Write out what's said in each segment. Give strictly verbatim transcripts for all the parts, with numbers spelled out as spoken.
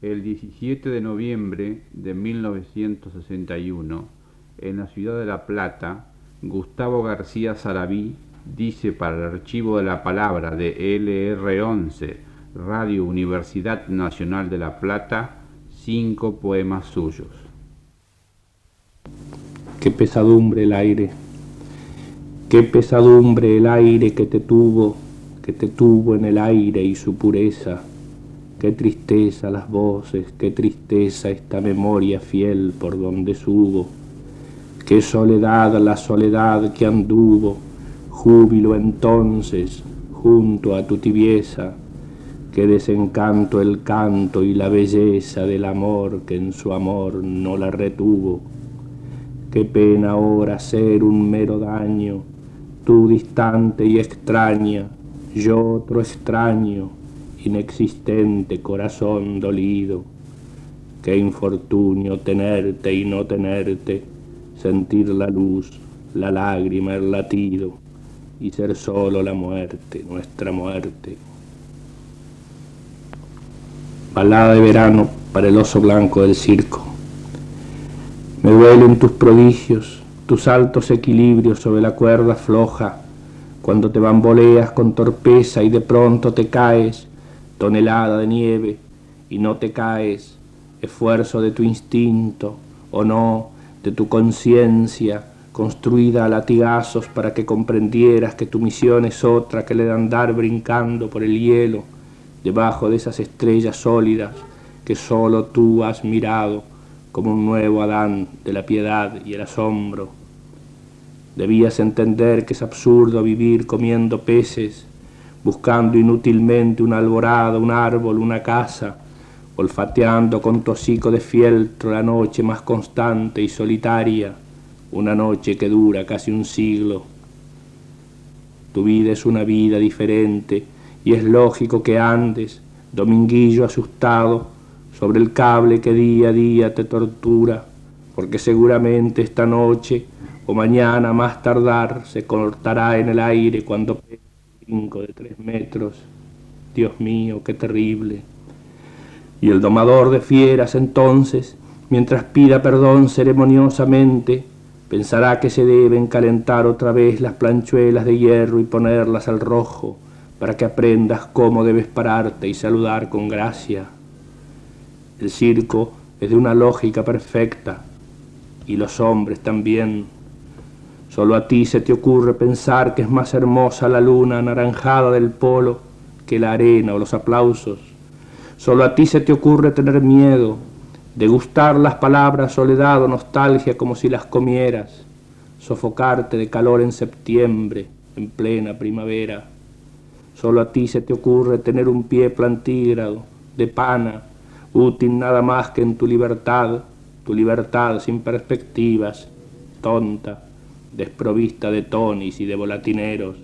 El diecisiete de noviembre de mil novecientos sesenta y uno, en la ciudad de La Plata, Gustavo García Sarabí dice para el Archivo de la Palabra de L R once, Radio Universidad Nacional de La Plata, cinco poemas suyos. Qué pesadumbre el aire, qué pesadumbre el aire que te tuvo, que te tuvo en el aire y su pureza. Qué tristeza las voces, qué tristeza esta memoria fiel por donde subo. Qué soledad la soledad que anduvo, júbilo entonces junto a tu tibieza. Qué desencanto el canto y la belleza del amor que en su amor no la retuvo. Qué pena ahora ser un mero daño, tú distante y extraña, yo otro extraño, inexistente corazón dolido. Qué infortunio tenerte y no tenerte, sentir la luz, la lágrima, el latido, y ser solo la muerte, nuestra muerte. Balada de verano para el oso blanco del circo. Me duelen tus prodigios, tus altos equilibrios sobre la cuerda floja, cuando te bamboleas con torpeza y de pronto te caes, tonelada de nieve, y no te caes, esfuerzo de tu instinto, o no, de tu conciencia, construida a latigazos para que comprendieras que tu misión es otra que la de andar brincando por el hielo, debajo de esas estrellas sólidas que solo tú has mirado como un nuevo Adán de la piedad y el asombro. Debías entender que es absurdo vivir comiendo peces, buscando inútilmente una alborada, un árbol, una casa, olfateando con tu hocico de fieltro la noche más constante y solitaria, una noche que dura casi un siglo. Tu vida es una vida diferente y es lógico que andes, dominguillo asustado, sobre el cable que día a día te tortura, porque seguramente esta noche o mañana más tardar se cortará en el aire cuando pese cinco de tres metros. Dios mío, qué terrible. Y el domador de fieras entonces, mientras pida perdón ceremoniosamente, pensará que se deben calentar otra vez las planchuelas de hierro y ponerlas al rojo, para que aprendas cómo debes pararte y saludar con gracia. El circo es de una lógica perfecta, y los hombres también. Solo a ti se te ocurre pensar que es más hermosa la luna anaranjada del polo que la arena o los aplausos. Solo a ti se te ocurre tener miedo, degustar las palabras soledad o nostalgia como si las comieras, sofocarte de calor en septiembre, en plena primavera. Solo a ti se te ocurre tener un pie plantígrado, de pana, útil nada más que en tu libertad, tu libertad sin perspectivas, tonta, desprovista de tonis y de volatineros.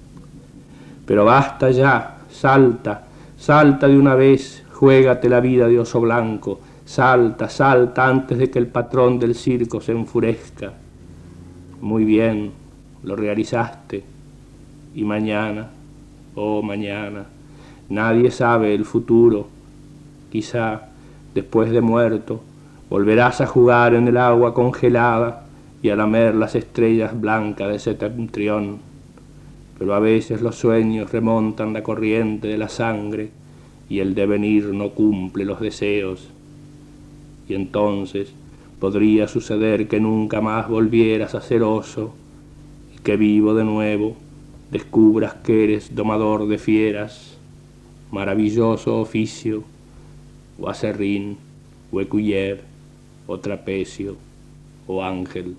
Pero basta ya, salta, salta de una vez, juégate la vida de oso blanco, salta, salta antes de que el patrón del circo se enfurezca. Muy bien, lo realizaste, y mañana, oh mañana, nadie sabe el futuro, quizá después de muerto, volverás a jugar en el agua congelada y a lamer las estrellas blancas de septentrión, pero a veces los sueños remontan la corriente de la sangre y el devenir no cumple los deseos, y entonces podría suceder que nunca más volvieras a ser oso y que vivo de nuevo descubras que eres domador de fieras, maravilloso oficio, o acerrín, o ecuyer, o trapecio, o ángel.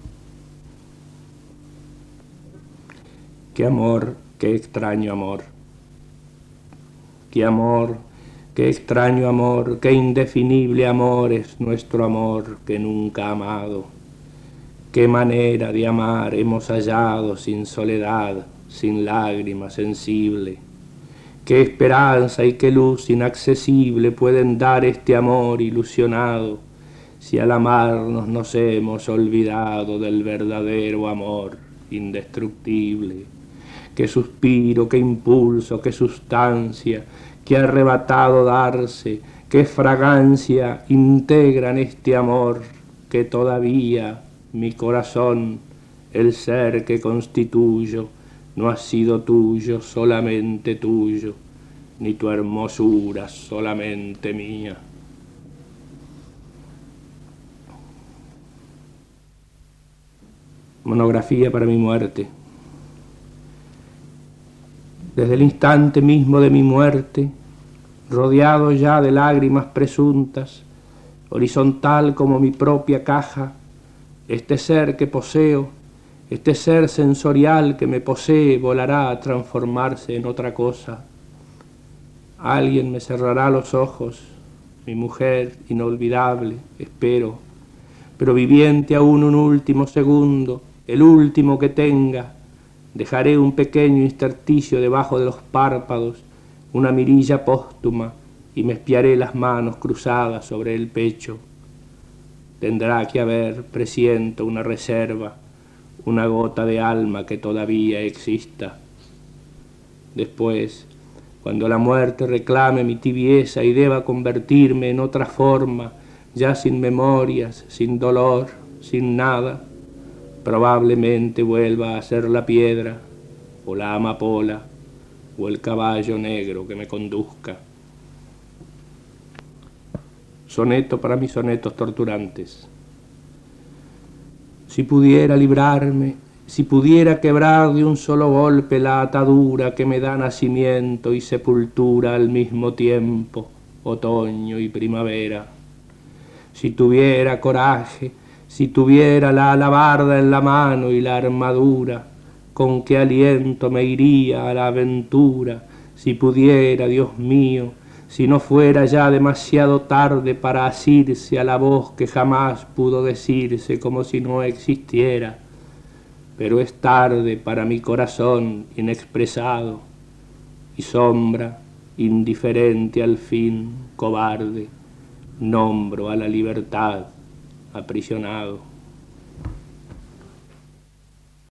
Qué amor, qué extraño amor. Qué amor, qué extraño amor, qué indefinible amor es nuestro amor que nunca ha amado. Qué manera de amar hemos hallado sin soledad, sin lágrima sensible. Qué esperanza y qué luz inaccesible pueden dar este amor ilusionado, si al amarnos nos hemos olvidado del verdadero amor indestructible. Qué suspiro, qué impulso, qué sustancia, qué arrebatado darse, qué fragancia integran este amor que todavía mi corazón, el ser que constituyo, no ha sido tuyo, solamente tuyo, ni tu hermosura solamente mía. Monografía para mi muerte. Desde el instante mismo de mi muerte, rodeado ya de lágrimas presuntas, horizontal como mi propia caja, este ser que poseo, este ser sensorial que me posee, volará a transformarse en otra cosa. Alguien me cerrará los ojos, mi mujer inolvidable, espero, pero viviente aún un último segundo, el último que tenga. Dejaré un pequeño intersticio debajo de los párpados, una mirilla póstuma, y me espiaré las manos cruzadas sobre el pecho. Tendrá que haber, presiento, una reserva, una gota de alma que todavía exista. Después, cuando la muerte reclame mi tibieza y deba convertirme en otra forma, ya sin memorias, sin dolor, sin nada, probablemente vuelva a ser la piedra, o la amapola, o el caballo negro que me conduzca. Soneto para mis sonetos torturantes. Si pudiera librarme, si pudiera quebrar de un solo golpe la atadura que me da nacimiento y sepultura al mismo tiempo, otoño y primavera. Si tuviera coraje, si tuviera la alabarda en la mano y la armadura, con qué aliento me iría a la aventura, si pudiera, Dios mío, si no fuera ya demasiado tarde para asirse a la voz que jamás pudo decirse como si no existiera, pero es tarde para mi corazón inexpresado, y sombra, indiferente al fin, cobarde, nombro a la libertad aprisionado.